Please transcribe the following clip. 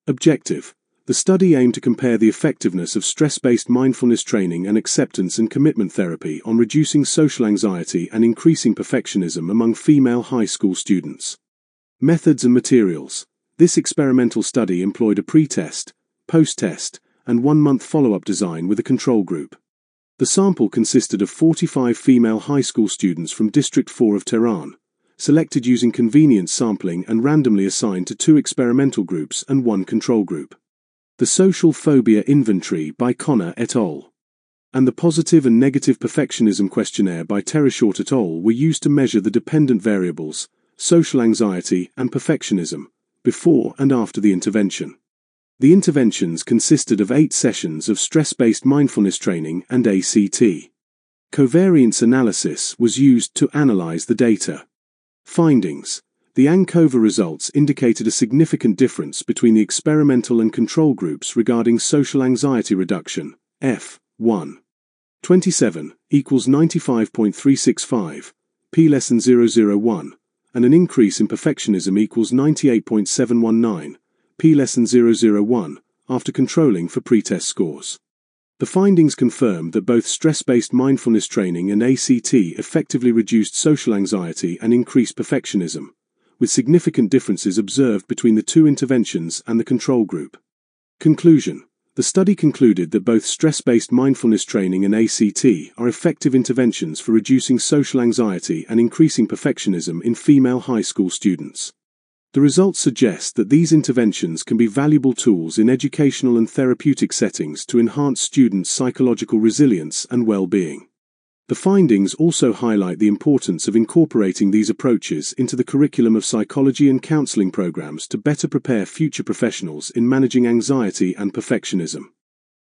Objective: the study aimed to compare the effectiveness of stress-based mindfulness training and acceptance and commitment therapy on reducing social anxiety and increasing perfectionism among female high school students. Methods and materials: this experimental study employed a pre-test, post-test, and 1-month follow-up design with a control group. The sample consisted of 45 female high school students from District 4 of Tehran, selected using convenience sampling and randomly assigned to 2 experimental groups and 1 control group. The Social Phobia Inventory by Connor et al. And the Positive and Negative Perfectionism Questionnaire by Tereshort et al. Were used to measure the dependent variables, social anxiety and perfectionism, before and after the intervention. The interventions consisted of 8 sessions of stress-based mindfulness training and ACT. Covariance analysis was used to analyze the data. Findings: the ANCOVA results indicated a significant difference between the experimental and control groups regarding social anxiety reduction, F1. 27 equals 95.365, p<001, and an increase in perfectionism equals 98.719, p<001, after controlling for pretest scores. The findings confirmed that both stress-based mindfulness training and ACT effectively reduced social anxiety and increased perfectionism, with significant differences observed between the 2 interventions and the control group. Conclusion: the study concluded that both stress-based mindfulness training and ACT are effective interventions for reducing social anxiety and increasing perfectionism in female high school students. The results suggest that these interventions can be valuable tools in educational and therapeutic settings to enhance students' psychological resilience and well-being. The findings also highlight the importance of incorporating these approaches into the curriculum of psychology and counseling programs to better prepare future professionals in managing anxiety and perfectionism.